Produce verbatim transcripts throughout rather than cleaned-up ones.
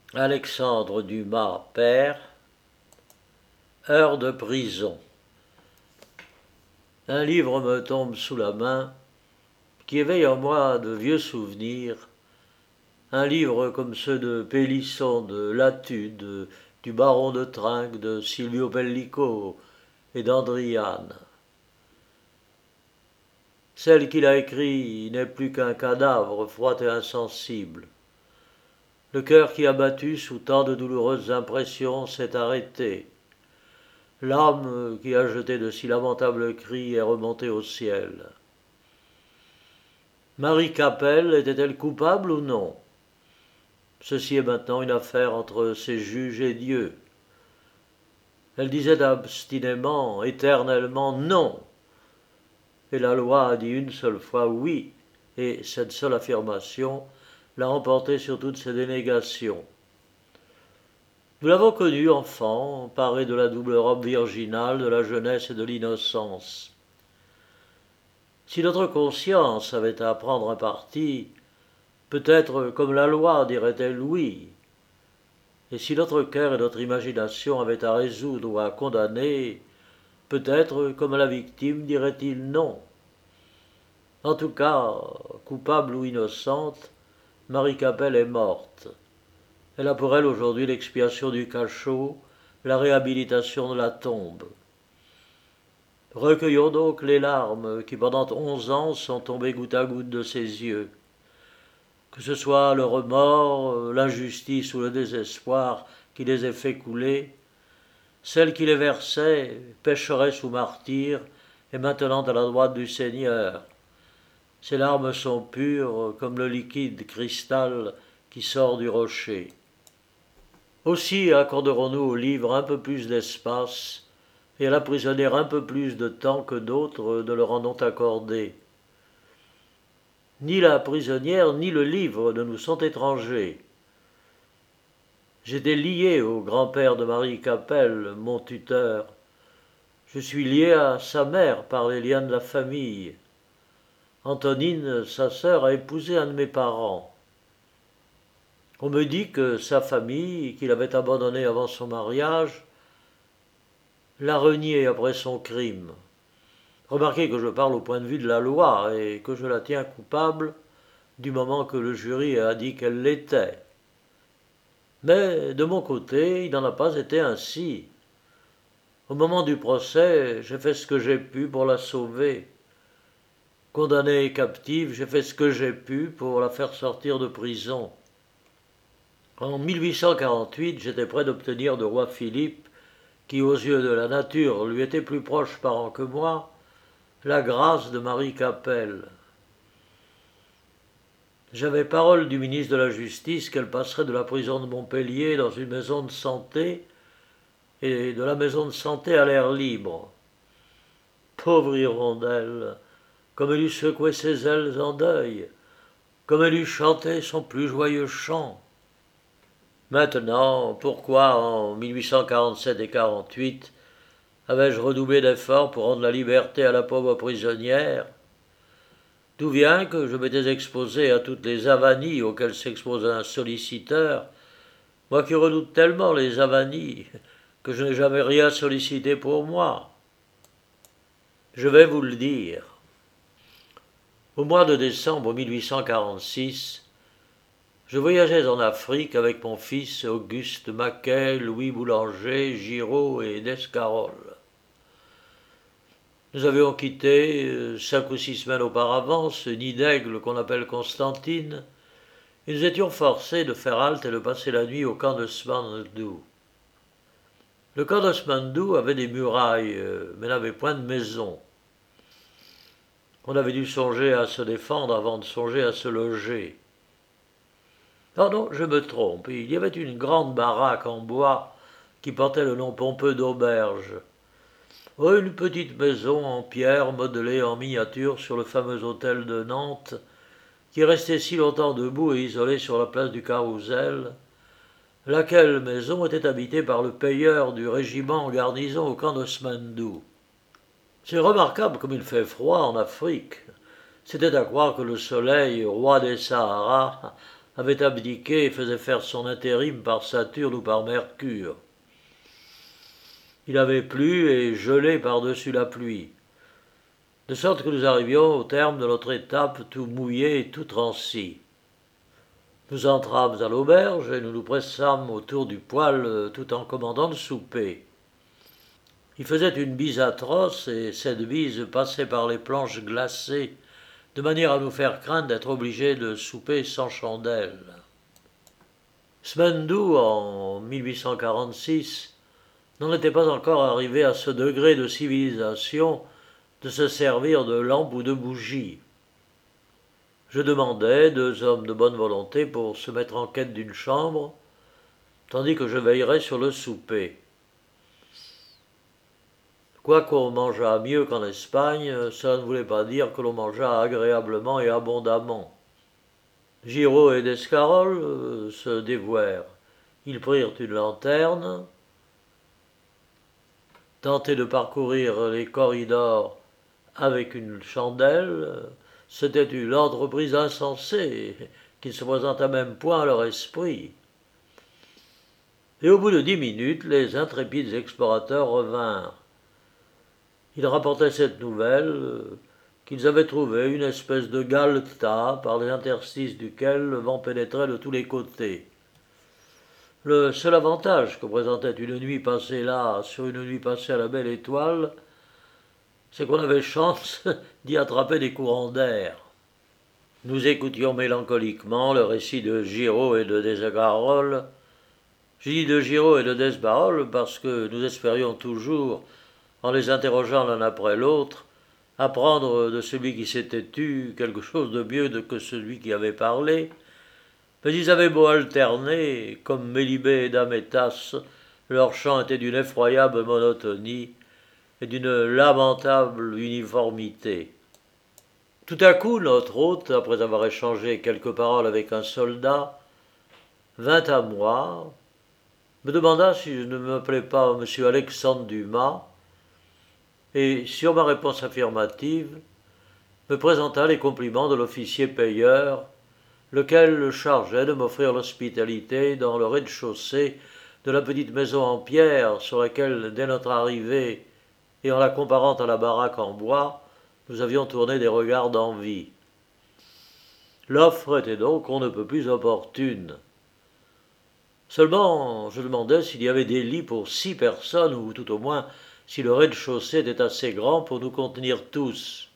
Alexandre Dumas, père, Heures de prison. Un livre me tombe sous la main qui éveille en moi de vieux souvenirs. Un livre comme ceux de Pélisson, de Latude, du baron de Trinques, de Silvio Pellico et d'Andriane. Celle qu'il a écrit n'est plus qu'un cadavre froid et insensible. Le cœur qui a battu sous tant de douloureuses impressions s'est arrêté. L'âme qui a jeté de si lamentables cris est remontée au ciel. Marie Capel était-elle coupable ou non? Ceci est maintenant une affaire entre ses juges et Dieu. Elle disait obstinément, éternellement non. Et la loi a dit une seule fois oui, et cette seule affirmation l'a emporté sur toutes ses dénégations. Nous l'avons connue enfant, parée de la double robe virginale de la jeunesse et de l'innocence. Si notre conscience avait à prendre un parti, peut-être comme la loi dirait-elle oui. Et si notre cœur et notre imagination avaient à résoudre ou à condamner, peut-être comme la victime dirait-il non. En tout cas, coupable ou innocente, Marie Capel est morte. Elle a pour elle aujourd'hui l'expiation du cachot, la réhabilitation de la tombe. Recueillons donc les larmes qui pendant onze ans sont tombées goutte à goutte de ses yeux. Que ce soit le remords, l'injustice ou le désespoir qui les ait fait couler, celle qui les versait, pécheresse ou martyr, est maintenant à la droite du Seigneur. Ces larmes sont pures comme le liquide cristal qui sort du rocher. Aussi accorderons-nous au livre un peu plus d'espace et à la prisonnière un peu plus de temps que d'autres ne leur en ont accordé. Ni la prisonnière ni le livre ne nous sont étrangers. J'étais lié au grand-père de Marie Capel, mon tuteur. Je suis lié à sa mère par les liens de la famille. Antonine, sa sœur, a épousé un de mes parents. On me dit que sa famille, qu'il avait abandonnée avant son mariage, l'a renié après son crime. Remarquez que je parle au point de vue de la loi et que je la tiens coupable du moment que le jury a dit qu'elle l'était. Mais de mon côté, il n'en a pas été ainsi. Au moment du procès, j'ai fait ce que j'ai pu pour la sauver. Condamnée et captive, j'ai fait ce que j'ai pu pour la faire sortir de prison. En mille huit cent quarante-huit, j'étais près d'obtenir de roi Philippe, qui aux yeux de la nature lui était plus proche parent que moi, la grâce de Marie Capel. J'avais parole du ministre de la Justice qu'elle passerait de la prison de Montpellier dans une maison de santé et de la maison de santé à l'air libre. Pauvre hirondelle, comme elle eût secoué ses ailes en deuil, comme elle eût chanté son plus joyeux chant. Maintenant, pourquoi en mille huit cent quarante-sept et quarante-huit avais-je redoublé d'efforts pour rendre la liberté à la pauvre prisonnière? D'où vient que je m'étais exposé à toutes les avanies auxquelles s'expose un solliciteur, moi qui redoute tellement les avanies que je n'ai jamais rien sollicité pour moi. Je vais vous le dire. Au mois de décembre mille huit cent quarante-six, je voyageais en Afrique avec mon fils Auguste Maquet, Louis Boulanger, Giraud et Descarolles. Nous avions quitté, cinq ou six semaines auparavant, ce nid d'aigle qu'on appelle Constantine, et nous étions forcés de faire halte et de passer la nuit au camp de Smandou. Le camp de Smandou avait des murailles, mais n'avait point de maison. On avait dû songer à se défendre avant de songer à se loger. Non, non, je me trompe. Il y avait une grande baraque en bois qui portait le nom pompeux d'auberge. Oh, une petite maison en pierre modelée en miniature sur le fameux hôtel de Nantes, qui est resté si longtemps debout et isolé sur la place du Carrousel, laquelle maison était habitée par le payeur du régiment en garnison au camp de Smandou. C'est remarquable comme il fait froid en Afrique. C'était à croire que le soleil, roi des Saharas, avait abdiqué et faisait faire son intérim par Saturne ou par Mercure. Il avait plu et gelé par-dessus la pluie, de sorte que nous arrivions au terme de notre étape tout mouillés et tout transis. Nous entrâmes à l'auberge et nous nous pressâmes autour du poêle tout en commandant le souper. Il faisait une bise atroce et cette bise passait par les planches glacées de manière à nous faire craindre d'être obligés de souper sans chandelle. Smendou, en mille huit cent quarante-six, n'en était pas encore arrivé à ce degré de civilisation de se servir de lampe ou de bougie. Je demandai deux hommes de bonne volonté pour se mettre en quête d'une chambre, tandis que je veillerais sur le souper. Quoiqu'on mangeât mieux qu'en Espagne, cela ne voulait pas dire que l'on mangeât agréablement et abondamment. Giraud et d'Escarole euh, se dévouèrent. Ils prirent une lanterne, tentaient de parcourir les corridors avec une chandelle. C'était une entreprise insensée qui ne se présenta même point à leur esprit. Et au bout de dix minutes, les intrépides explorateurs revinrent. Ils rapportaient cette nouvelle, euh, qu'ils avaient trouvé une espèce de galetas par les interstices duquel le vent pénétrait de tous les côtés. Le seul avantage que présentait une nuit passée là sur une nuit passée à la Belle Étoile, c'est qu'on avait chance d'y attraper des courants d'air. Nous écoutions mélancoliquement le récit de Giraud et de Desbarolles. J'ai dit de Giraud et de Desbarolles parce que nous espérions toujours, en les interrogeant l'un après l'autre, apprendre de celui qui s'était tu quelque chose de mieux que celui qui avait parlé, mais ils avaient beau alterner, comme Mélibée et Damétas, leur chant était d'une effroyable monotonie et d'une lamentable uniformité. Tout à coup, notre hôte, après avoir échangé quelques paroles avec un soldat, vint à moi, me demanda si je ne m'appelais pas M. Alexandre Dumas, et, sur ma réponse affirmative, me présenta les compliments de l'officier payeur, lequel le chargeait de m'offrir l'hospitalité dans le rez-de-chaussée de la petite maison en pierre sur laquelle, dès notre arrivée, et en la comparant à la baraque en bois, nous avions tourné des regards d'envie. L'offre était donc on ne peut plus opportune. Seulement, je demandais s'il y avait des lits pour six personnes, ou tout au moins si le rez-de-chaussée était assez grand pour nous contenir tous.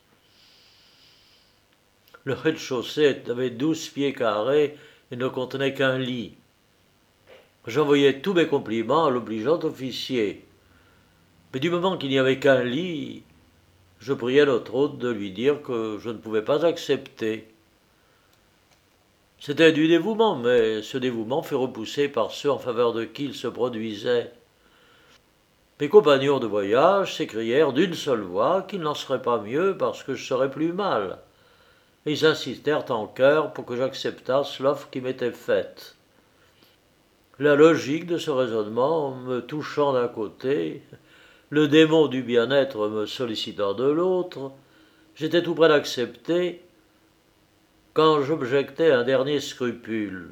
Le rez-de-chaussée avait douze pieds carrés et ne contenait qu'un lit. J'envoyai tous mes compliments à l'obligeant officier. Mais du moment qu'il n'y avait qu'un lit, je priai notre hôte de lui dire que je ne pouvais pas accepter. C'était du dévouement, mais ce dévouement fut repoussé par ceux en faveur de qui il se produisait. Mes compagnons de voyage s'écrièrent d'une seule voix qu'il n'en serait pas mieux parce que je serais plus mal. Et ils insistèrent en chœur pour que j'acceptasse l'offre qui m'était faite. La logique de ce raisonnement me touchant d'un côté, le démon du bien-être me sollicitant de l'autre, j'étais tout près d'accepter quand j'objectais un dernier scrupule.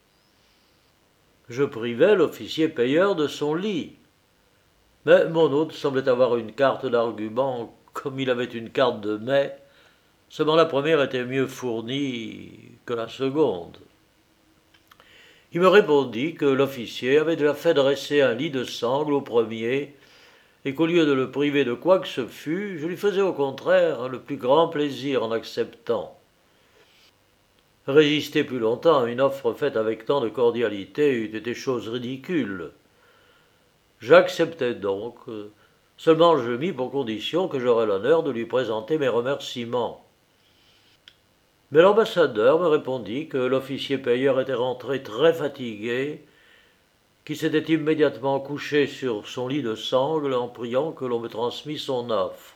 Je privais l'officier payeur de son lit. Mais mon hôte semblait avoir une carte d'argument comme il avait une carte de mets, seulement la première était mieux fournie que la seconde. Il me répondit que l'officier avait déjà fait dresser un lit de sangle au premier, et qu'au lieu de le priver de quoi que ce fût, je lui faisais au contraire le plus grand plaisir en acceptant. Résister plus longtemps à une offre faite avec tant de cordialité eût été chose ridicule. J'acceptai donc, seulement je mis pour condition que j'aurais l'honneur de lui présenter mes remerciements. Mais l'ambassadeur me répondit que l'officier payeur était rentré très fatigué, qu'il s'était immédiatement couché sur son lit de sangle en priant que l'on me transmît son offre.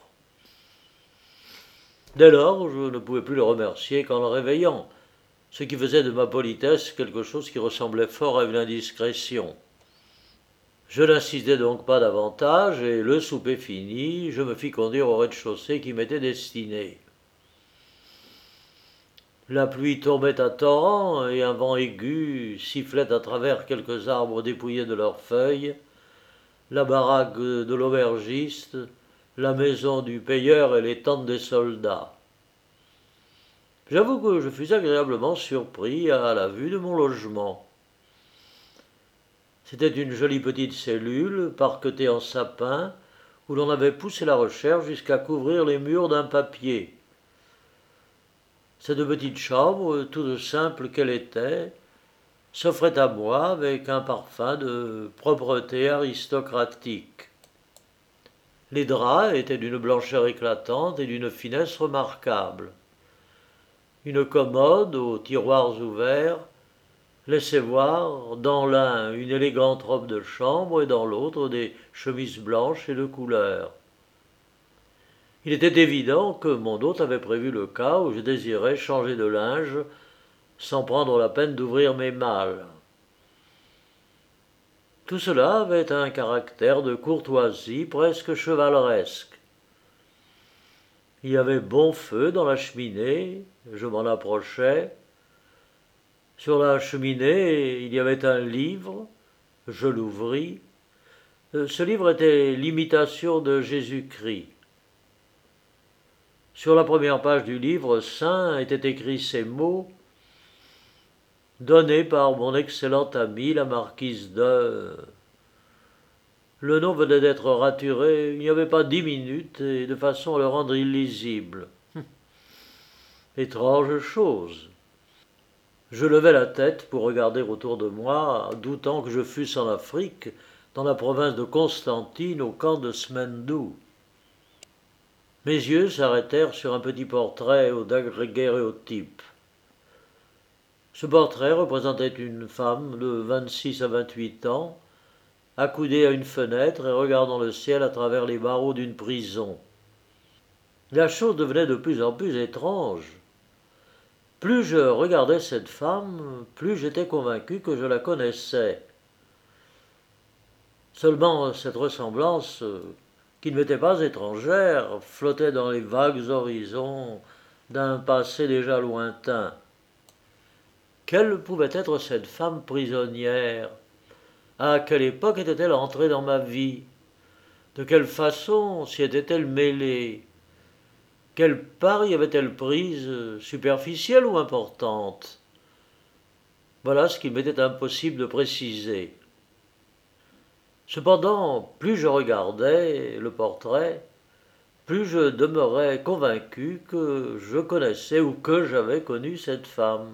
Dès lors, je ne pouvais plus le remercier qu'en le réveillant, ce qui faisait de ma politesse quelque chose qui ressemblait fort à une indiscrétion. Je n'insistai donc pas davantage, et le souper fini, je me fis conduire au rez-de-chaussée qui m'était destiné. La pluie tombait à torrents et un vent aigu sifflait à travers quelques arbres dépouillés de leurs feuilles, la baraque de l'aubergiste, la maison du payeur et les tentes des soldats. J'avoue que je fus agréablement surpris à la vue de mon logement. C'était une jolie petite cellule, parquetée en sapin, où l'on avait poussé la recherche jusqu'à couvrir les murs d'un papier. Cette petite chambre, toute simple qu'elle était, s'offrait à moi avec un parfum de propreté aristocratique. Les draps étaient d'une blancheur éclatante et d'une finesse remarquable. Une commode aux tiroirs ouverts laissait voir dans l'un une élégante robe de chambre et dans l'autre des chemises blanches et de couleur. Il était évident que mon hôte avait prévu le cas où je désirais changer de linge sans prendre la peine d'ouvrir mes malles. Tout cela avait un caractère de courtoisie presque chevaleresque. Il y avait bon feu dans la cheminée, je m'en approchai. Sur la cheminée, il y avait un livre, je l'ouvris. Ce livre était l'imitation de Jésus-Christ. Sur la première page du livre saint étaient écrits ces mots: donné par mon excellente amie la marquise de... Le nom venait d'être raturé, il n'y avait pas dix minutes, et de façon à le rendre illisible. Étrange chose. Je levai la tête pour regarder autour de moi, doutant que je fusse en Afrique, dans la province de Constantine, au camp de Smendou. Mes yeux s'arrêtèrent sur un petit portrait au daguerréotype. Ce portrait représentait une femme de vingt-six à vingt-huit ans, accoudée à une fenêtre et regardant le ciel à travers les barreaux d'une prison. La chose devenait de plus en plus étrange. Plus je regardais cette femme, plus j'étais convaincu que je la connaissais. Seulement cette ressemblance, qui ne m'était pas étrangère, flottait dans les vagues horizons d'un passé déjà lointain. Quelle pouvait être cette femme prisonnière? À quelle époque était-elle entrée dans ma vie? De quelle façon s'y était-elle mêlée? Quelle part y avait-elle prise, superficielle ou importante? Voilà ce qu'il m'était impossible de préciser. Cependant, plus je regardais le portrait, plus je demeurais convaincu que je connaissais ou que j'avais connu cette femme.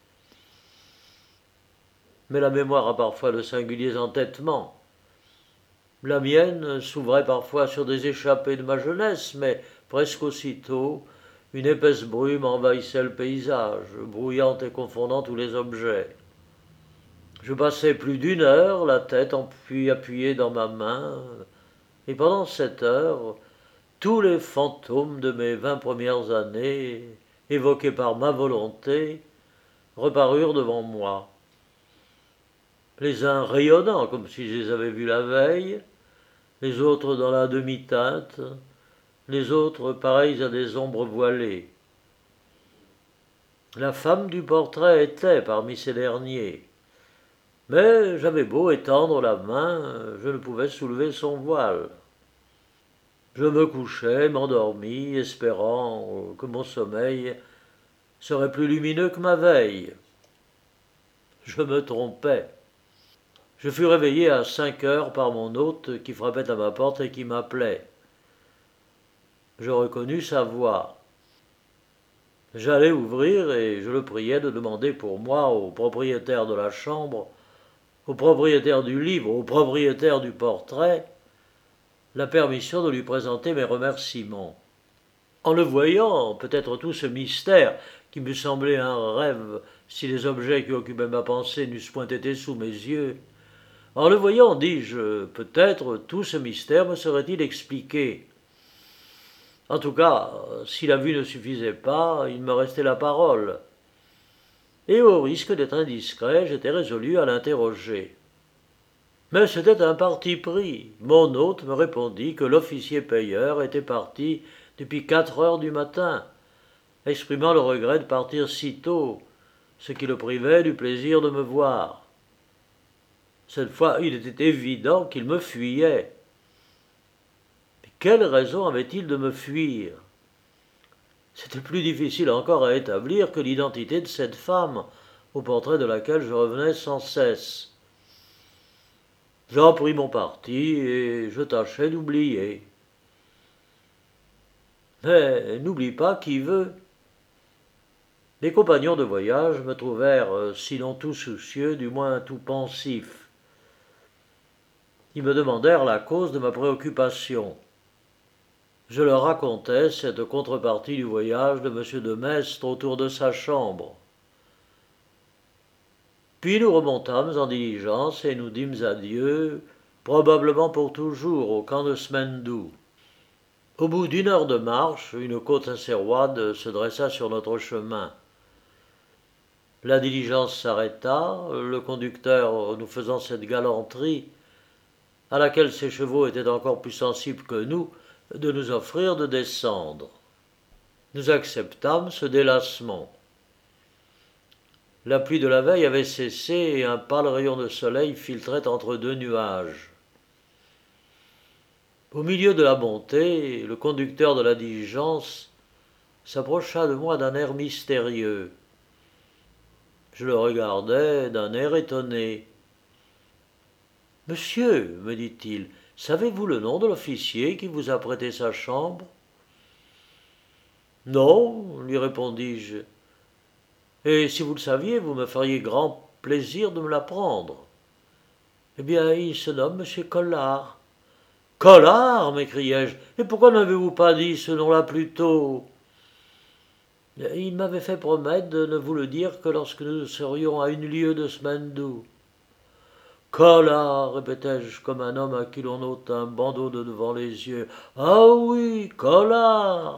Mais la mémoire a parfois de singuliers entêtements. La mienne s'ouvrait parfois sur des échappées de ma jeunesse, mais presque aussitôt, une épaisse brume envahissait le paysage, brouillant et confondant tous les objets. Je passai plus d'une heure, la tête appuyée dans ma main, et pendant cette heure, tous les fantômes de mes vingt premières années, évoqués par ma volonté, reparurent devant moi. Les uns rayonnant comme si je les avais vus la veille, les autres dans la demi-teinte, les autres pareils à des ombres voilées. La femme du portrait était parmi ces derniers, mais j'avais beau étendre la main, je ne pouvais soulever son voile. Je me couchai, m'endormis, espérant que mon sommeil serait plus lumineux que ma veille. Je me trompais. Je fus réveillé à cinq heures par mon hôte qui frappait à ma porte et qui m'appelait. Je reconnus sa voix. J'allai ouvrir et je le priai de demander pour moi au propriétaire de la chambre, au propriétaire du livre, au propriétaire du portrait, la permission de lui présenter mes remerciements. En le voyant, peut-être tout ce mystère, qui me semblait un rêve si les objets qui occupaient ma pensée n'eussent point été sous mes yeux, en le voyant, dis-je, peut-être tout ce mystère me serait-il expliqué. En tout cas, si la vue ne suffisait pas, il me restait la parole. Et au risque d'être indiscret, j'étais résolu à l'interroger. Mais c'était un parti pris. Mon hôte me répondit que l'officier payeur était parti depuis quatre heures du matin, exprimant le regret de partir si tôt, ce qui le privait du plaisir de me voir. Cette fois, il était évident qu'il me fuyait. Mais quelle raison avait-il de me fuir? C'était plus difficile encore à établir que l'identité de cette femme, au portrait de laquelle je revenais sans cesse. J'en pris mon parti et je tâchais d'oublier. Mais n'oublie pas qui veut. Mes compagnons de voyage me trouvèrent, sinon tout soucieux, du moins tout pensif. Ils me demandèrent la cause de ma préoccupation. Je leur racontai cette contrepartie du voyage de M. de Maistre autour de sa chambre. Puis nous remontâmes en diligence et nous dîmes adieu, probablement pour toujours, au camp de Smendou. Au bout d'une heure de marche, une côte assez roide se dressa sur notre chemin. La diligence s'arrêta, le conducteur nous faisant cette galanterie, à laquelle ses chevaux étaient encore plus sensibles que nous, de nous offrir de descendre. Nous acceptâmes ce délassement. La pluie de la veille avait cessé et un pâle rayon de soleil filtrait entre deux nuages. Au milieu de la montée, le conducteur de la diligence s'approcha de moi d'un air mystérieux. Je le regardai d'un air étonné. « Monsieur, me dit-il, savez-vous le nom de l'officier qui vous a prêté sa chambre ?»« Non, lui répondis-je. Et si vous le saviez, vous me feriez grand plaisir de me l'apprendre. »« Eh bien, il se nomme M. Collard. »« Collard !» m'écriai-je. « Et pourquoi n'avez-vous pas dit ce nom-là plus tôt ?»« Il m'avait fait promettre de ne vous le dire que lorsque nous serions à une lieue de Smendou. »« Collard !» répétai-je comme un homme à qui l'on ôte un bandeau de devant les yeux. « Ah oui, Collard !»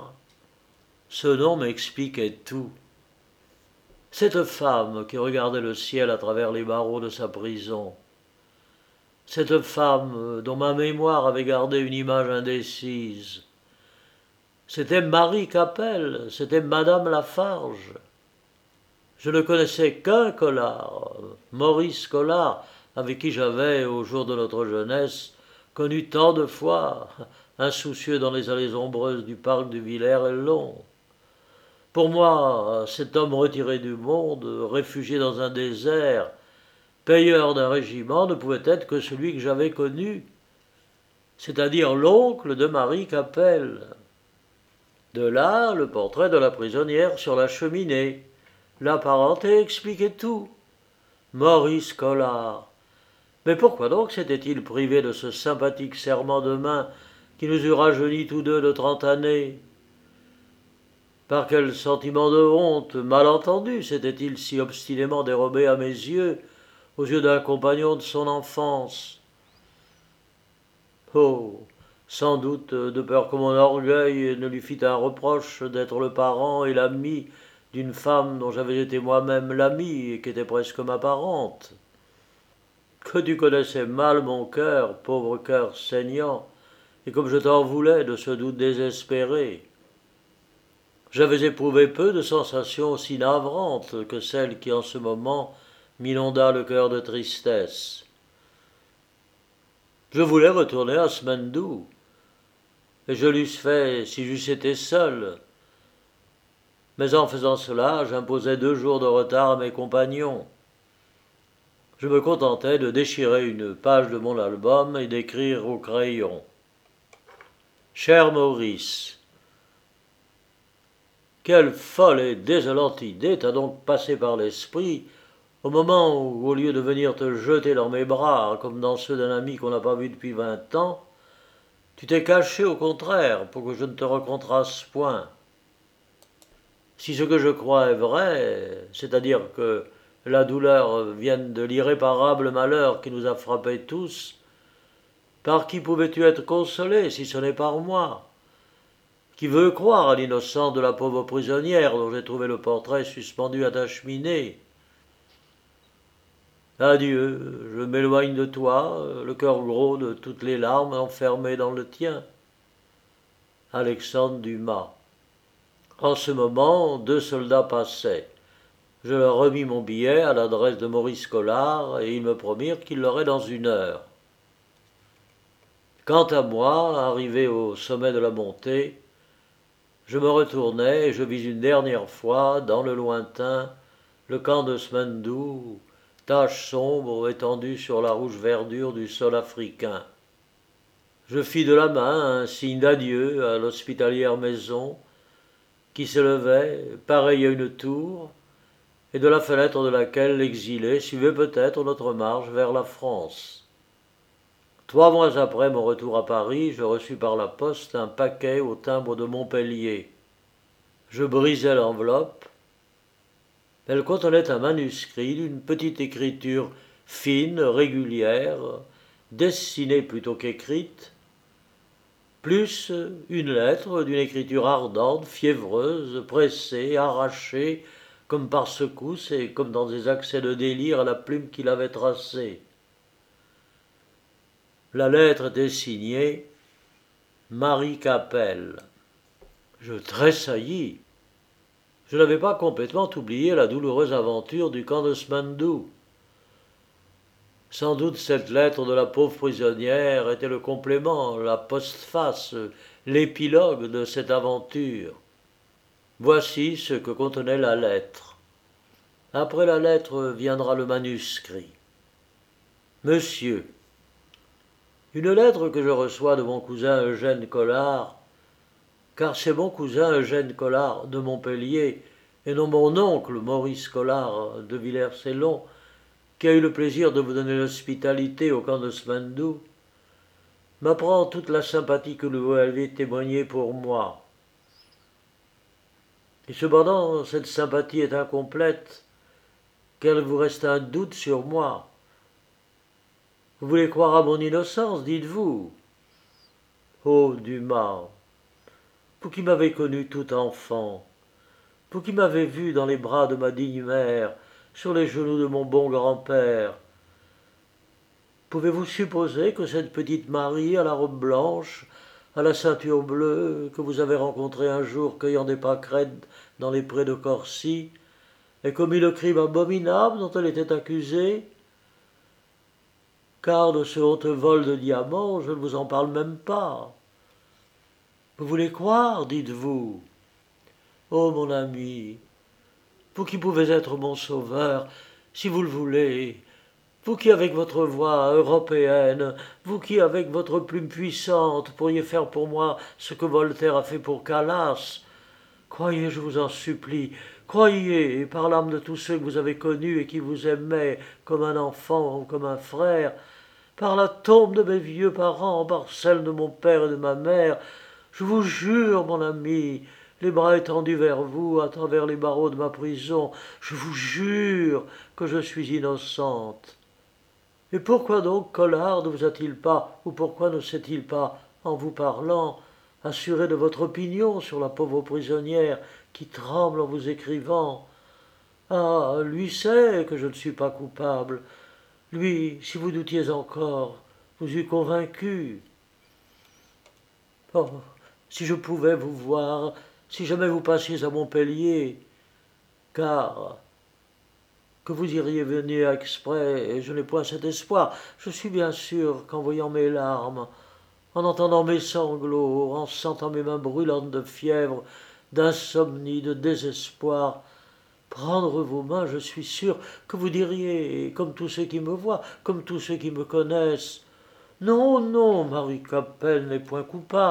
Ce nom m'expliquait tout. Cette femme qui regardait le ciel à travers les barreaux de sa prison, cette femme dont ma mémoire avait gardé une image indécise, c'était Marie Capel, c'était Madame Lafarge. Je ne connaissais qu'un Collard, Maurice Collard, avec qui j'avais, au jour de notre jeunesse, connu tant de fois, insoucieux dans les allées ombreuses du parc de Villers-et-Long. Pour moi, cet homme retiré du monde, réfugié dans un désert, payeur d'un régiment, ne pouvait être que celui que j'avais connu, c'est-à-dire l'oncle de Marie Capel. De là, le portrait de la prisonnière sur la cheminée. La parenté expliquait tout. Maurice Collard. Mais pourquoi donc s'était-il privé de ce sympathique serrement de main qui nous eût rajeunis tous deux de trente années? Par quel sentiment de honte mal entendu s'était-il si obstinément dérobé à mes yeux, aux yeux d'un compagnon de son enfance? Oh, sans doute de peur que mon orgueil ne lui fît un reproche d'être le parent et l'ami d'une femme dont j'avais été moi-même l'ami et qui était presque ma parente. Que tu connaissais mal mon cœur, pauvre cœur saignant, et comme je t'en voulais de ce doute désespéré. J'avais éprouvé peu de sensations aussi navrantes que celle qui en ce moment m'inonda le cœur de tristesse. Je voulais retourner à Smendou, et je l'eusse fait si j'eusse été seul. Mais en faisant cela, j'imposais deux jours de retard à mes compagnons. Je me contentais de déchirer une page de mon album et d'écrire au crayon. « Cher Maurice, quelle folle et désolante idée t'a donc passé par l'esprit au moment où, au lieu de venir te jeter dans mes bras, comme dans ceux d'un ami qu'on n'a pas vu depuis vingt ans, tu t'es caché au contraire pour que je ne te rencontrasse point. Si ce que je crois est vrai, c'est-à-dire que la douleur vienne de l'irréparable malheur qui nous a frappés tous, par qui pouvais-tu être consolé si ce n'est par moi? Qui veut croire à l'innocence de la pauvre prisonnière dont j'ai trouvé le portrait suspendu à ta cheminée? Adieu, je m'éloigne de toi, le cœur gros de toutes les larmes enfermées dans le tien. Alexandre Dumas. En ce moment, deux soldats passaient. Je leur remis mon billet à l'adresse de Maurice Collard et ils me promirent qu'ils l'auraient dans une heure. Quant à moi, arrivé au sommet de la montée, je me retournai et je vis une dernière fois, dans le lointain, le camp de Smendou, tache sombre étendue sur la rouge verdure du sol africain. Je fis de la main un signe d'adieu à l'hospitalière maison qui s'élevait, pareille à une tour, et de la fenêtre de laquelle l'exilé suivait peut-être notre marche vers la France. Trois mois après mon retour à Paris, je reçus par la poste un paquet au timbre de Montpellier. Je brisai l'enveloppe. Elle contenait un manuscrit d'une petite écriture fine, régulière, dessinée plutôt qu'écrite, plus une lettre d'une écriture ardente, fiévreuse, pressée, arrachée, comme par secousses et comme dans des accès de délire à la plume qui l'avait tracée. La lettre était signée Marie Capel. Je tressaillis. Je n'avais pas complètement oublié la douloureuse aventure du camp de Smendou. Sans doute cette lettre de la pauvre prisonnière était le complément, la postface, l'épilogue de cette aventure. Voici ce que contenait la lettre. Après la lettre viendra le manuscrit. Monsieur, une lettre que je reçois de mon cousin Eugène Collard, car c'est mon cousin Eugène Collard de Montpellier, et non mon oncle Maurice Collard de Villers-Cellon, qui a eu le plaisir de vous donner l'hospitalité au camp de Smendou, m'apprend toute la sympathie que vous avez témoignée pour moi. Et cependant, cette sympathie est incomplète, car il vous reste un doute sur moi. Vous voulez croire à mon innocence, dites-vous. Ô Dumas, vous qui m'avez connu tout enfant, vous qui m'avez vu dans les bras de ma digne mère, sur les genoux de mon bon grand-père, pouvez-vous supposer que cette petite Marie à la robe blanche, à la ceinture bleue, que vous avez rencontrée un jour cueillant des pâquerettes dans les prés de Corcy, ait commis le crime abominable dont elle était accusée? Car de ce honteux vol de diamants, je ne vous en parle même pas. Vous voulez croire, dites-vous? Ô mon ami, vous qui pouvez être mon sauveur, si vous le voulez, vous qui avec votre voix européenne, vous qui avec votre plume puissante pourriez faire pour moi ce que Voltaire a fait pour Calas, croyez, je vous en supplie, croyez, par l'âme de tous ceux que vous avez connus et qui vous aimaient comme un enfant ou comme un frère, par la tombe de mes vieux parents, par celle de mon père et de ma mère, je vous jure, mon ami, les bras étendus vers vous, à travers les barreaux de ma prison, je vous jure que je suis innocente. Et pourquoi donc Collard ne vous a-t-il pas, ou pourquoi ne s'est-il pas, en vous parlant, assuré de votre opinion sur la pauvre prisonnière qui tremble en vous écrivant? Ah, lui sait que je ne suis pas coupable. Lui, si vous doutiez encore, vous eût convaincu. Oh, si je pouvais vous voir, si jamais vous passiez à Montpellier, car que vous iriez venir exprès, et je n'ai point cet espoir. Je suis bien sûr qu'en voyant mes larmes, en entendant mes sanglots, en sentant mes mains brûlantes de fièvre, d'insomnie, de désespoir, prendre vos mains, je suis sûr que vous diriez, comme tous ceux qui me voient, comme tous ceux qui me connaissent, « Non, non, Marie Capel n'est point coupable. »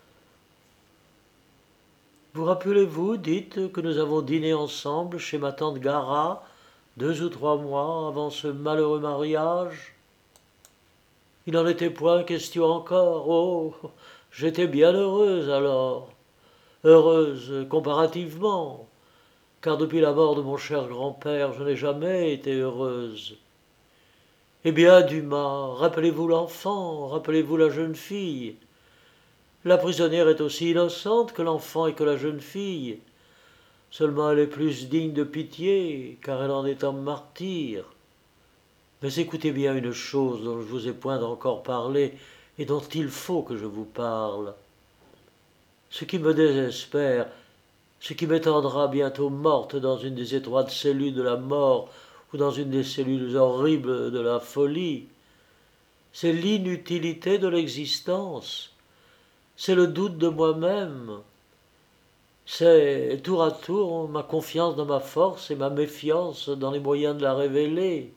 Vous rappelez-vous, dites, que nous avons dîné ensemble chez ma tante Gara, deux ou trois mois avant ce malheureux mariage? Il n'en était point question encore. Oh, j'étais bien heureuse alors, heureuse comparativement, car depuis la mort de mon cher grand-père, je n'ai jamais été heureuse. Eh bien, Dumas, rappelez-vous l'enfant, rappelez-vous la jeune fille. La prisonnière est aussi innocente que l'enfant et que la jeune fille. Seulement elle est plus digne de pitié, car elle en est un martyr. Mais écoutez bien une chose dont je vous ai point encore parlé, et dont il faut que je vous parle. Ce qui me désespère, ce qui m'étendra bientôt morte dans une des étroites cellules de la mort ou dans une des cellules horribles de la folie. C'est l'inutilité de l'existence, c'est le doute de moi-même, c'est tour à tour ma confiance dans ma force et ma méfiance dans les moyens de la révéler.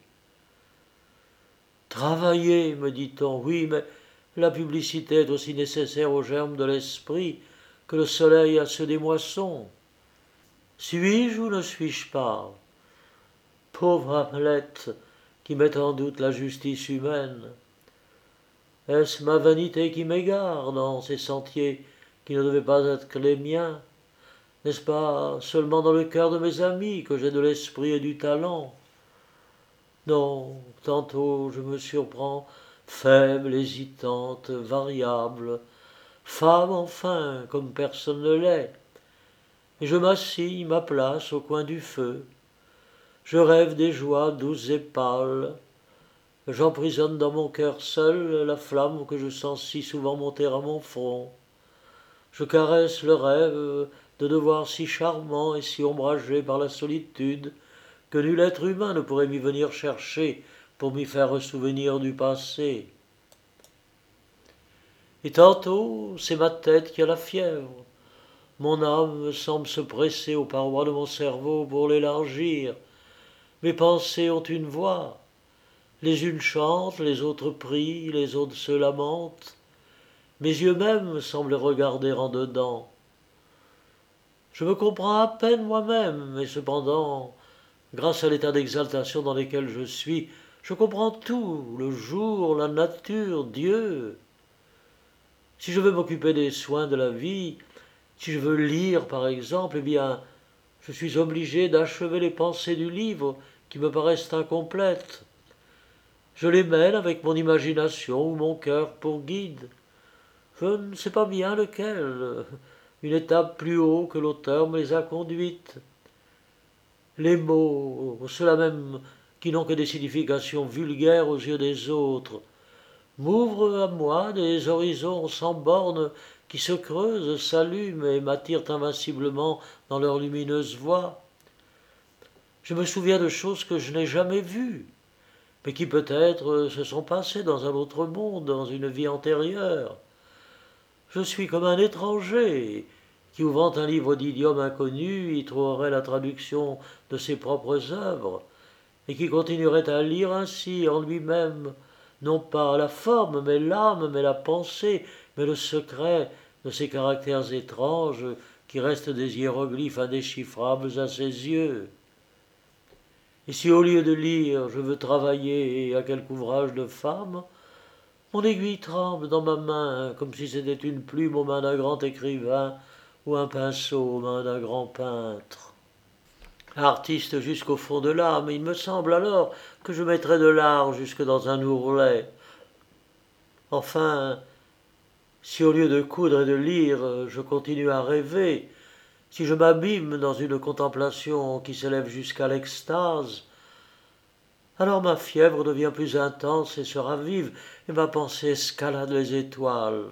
Travailler, me dit-on, oui, mais la publicité est aussi nécessaire aux germes de l'esprit que le soleil à ceux des moissons. Suis-je ou ne suis-je pas? Pauvre Hamlet qui met en doute la justice humaine. Est-ce ma vanité qui m'égare dans ces sentiers qui ne devaient pas être que les miens? N'est-ce pas seulement dans le cœur de mes amis que j'ai de l'esprit et du talent? Non, tantôt je me surprends faible, hésitante, variable, femme enfin, comme personne ne l'est, et je m'assieds ma place au coin du feu. Je rêve des joies douces et pâles, j'emprisonne dans mon cœur seul la flamme que je sens si souvent monter à mon front. Je caresse le rêve de devoir si charmant et si ombragé par la solitude que nul être humain ne pourrait m'y venir chercher pour m'y faire ressouvenir du passé. Et tantôt, c'est ma tête qui a la fièvre. Mon âme semble se presser aux parois de mon cerveau pour l'élargir. Mes pensées ont une voix. Les unes chantent, les autres prient, les autres se lamentent. Mes yeux même semblent regarder en dedans. Je me comprends à peine moi-même, mais cependant, grâce à l'état d'exaltation dans lequel je suis, je comprends tout, le jour, la nature, Dieu. Si je veux m'occuper des soins de la vie, si je veux lire par exemple, eh bien, je suis obligé d'achever les pensées du livre qui me paraissent incomplètes. Je les mène avec mon imagination ou mon cœur pour guide. Je ne sais pas bien lequel, une étape plus haut que l'auteur me les a conduites. Les mots, ceux-là même qui n'ont que des significations vulgaires aux yeux des autres, m'ouvrent à moi des horizons sans bornes qui se creusent, s'allument et m'attirent invinciblement dans leur lumineuse voie. Je me souviens de choses que je n'ai jamais vues, mais qui peut-être se sont passées dans un autre monde, dans une vie antérieure. Je suis comme un étranger qui, ouvrant un livre d'idiome inconnu, y trouverait la traduction de ses propres œuvres, et qui continuerait à lire ainsi en lui-même, non pas la forme, mais l'âme, mais la pensée, mais le secret de ces caractères étranges qui restent des hiéroglyphes indéchiffrables à ses yeux. Et si au lieu de lire, je veux travailler à quelque ouvrage de femme, mon aiguille tremble dans ma main comme si c'était une plume aux mains d'un grand écrivain ou un pinceau aux mains d'un grand peintre. Artiste jusqu'au fond de l'âme, il me semble alors que je mettrais de l'art jusque dans un ourlet. Enfin, si au lieu de coudre et de lire, je continue à rêver, si je m'abîme dans une contemplation qui s'élève jusqu'à l'extase, alors ma fièvre devient plus intense et se ravive, et ma pensée escalade les étoiles.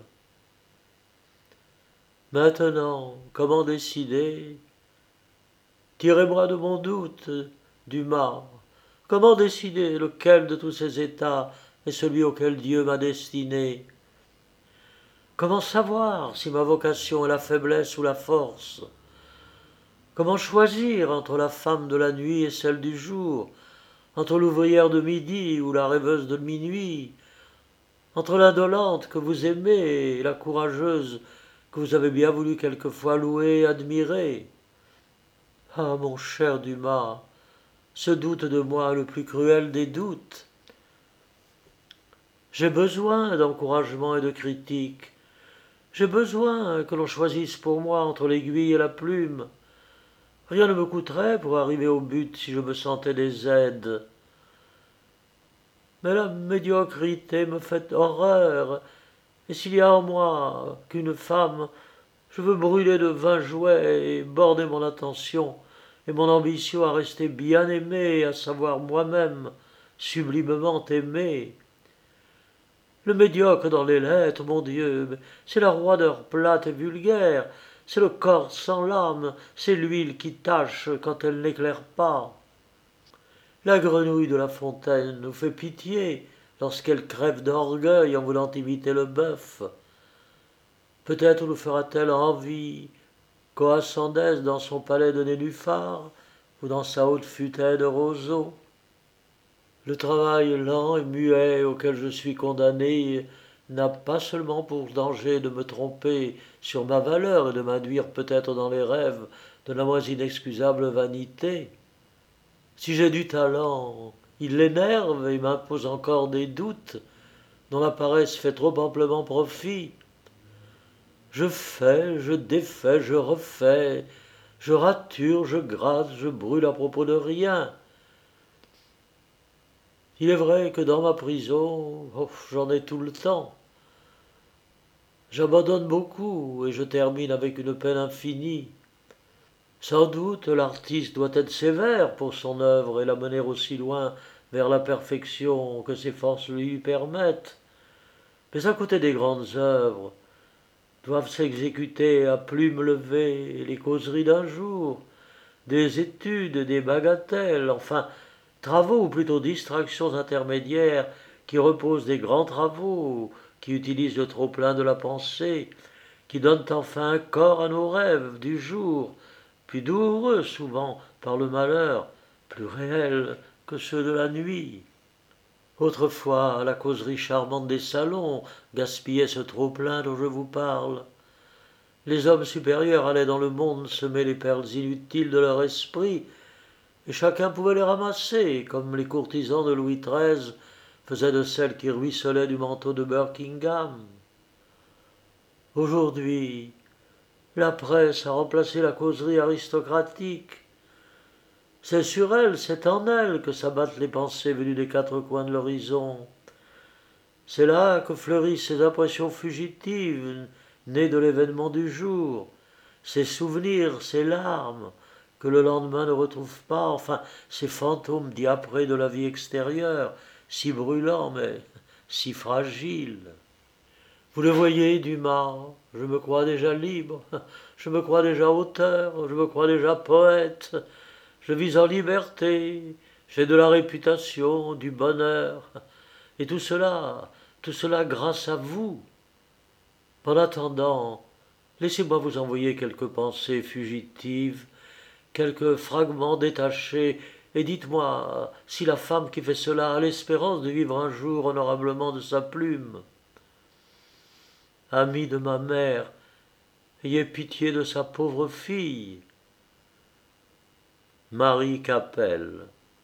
Maintenant, comment décider? Tirez-moi de mon doute, Dumas. Comment décider lequel de tous ces états est celui auquel Dieu m'a destiné? Comment savoir si ma vocation est la faiblesse ou la force? Comment choisir entre la femme de la nuit et celle du jour, entre l'ouvrière de midi ou la rêveuse de minuit, entre l'indolente que vous aimez et la courageuse que vous avez bien voulu quelquefois louer et admirer? Ah, mon cher Dumas, ce doute de moi le plus cruel des doutes. J'ai besoin d'encouragement et de critique. J'ai besoin que l'on choisisse pour moi entre l'aiguille et la plume. Rien ne me coûterait pour arriver au but si je me sentais des aides. Mais la médiocrité me fait horreur, et s'il y a en moi qu'une femme, je veux brûler de vains jouets et borner mon attention et mon ambition à rester bien aimé et à savoir moi-même sublimement aimé. Le médiocre dans les lettres, mon Dieu, c'est la roideur plate et vulgaire, c'est le corps sans l'âme, c'est l'huile qui tâche quand elle n'éclaire pas. La grenouille de la fontaine nous fait pitié lorsqu'elle crève d'orgueil en voulant imiter le bœuf. Peut-être nous fera-t-elle envie qu'Oasandès dans son palais de nénuphar ou dans sa haute futaie de roseaux. Le travail lent et muet auquel je suis condamné n'a pas seulement pour danger de me tromper sur ma valeur et de m'induire peut-être dans les rêves de la moins inexcusable vanité. Si j'ai du talent, il l'énerve et m'impose encore des doutes dont la paresse fait trop amplement profit. Je fais, je défais, je refais, je rature, je gratte, je brûle à propos de rien. Il est vrai que dans ma prison, oh, j'en ai tout le temps. J'abandonne beaucoup et je termine avec une peine infinie. Sans doute l'artiste doit être sévère pour son œuvre et la mener aussi loin vers la perfection que ses forces lui permettent. Mais à côté des grandes œuvres, doivent s'exécuter à plume levée les causeries d'un jour, des études, des bagatelles, enfin travaux ou plutôt distractions intermédiaires qui reposent des grands travaux, qui utilisent le trop-plein de la pensée, qui donnent enfin un corps à nos rêves du jour, plus douloureux souvent par le malheur, plus réels que ceux de la nuit. Autrefois, la causerie charmante des salons gaspillait ce trop-plein dont je vous parle. Les hommes supérieurs allaient dans le monde semer les perles inutiles de leur esprit, et chacun pouvait les ramasser, comme les courtisans de Louis treize faisaient de celles qui ruisselaient du manteau de Buckingham. Aujourd'hui, la presse a remplacé la causerie aristocratique. C'est sur elle, c'est en elle que s'abattent les pensées venues des quatre coins de l'horizon. C'est là que fleurissent ces impressions fugitives, nées de l'événement du jour, ces souvenirs, ces larmes, que le lendemain ne retrouve pas, enfin, ces fantômes diaprés de la vie extérieure, si brûlants mais si fragiles. Vous le voyez, Dumas, je me crois déjà libre, je me crois déjà auteur, je me crois déjà poète, je vis en liberté, j'ai de la réputation, du bonheur, et tout cela, tout cela grâce à vous. En attendant, laissez-moi vous envoyer quelques pensées fugitives, quelques fragments détachés, et dites-moi si la femme qui fait cela a l'espérance de vivre un jour honorablement de sa plume. Ami de ma mère, ayez pitié de sa pauvre fille. Marie Capelle.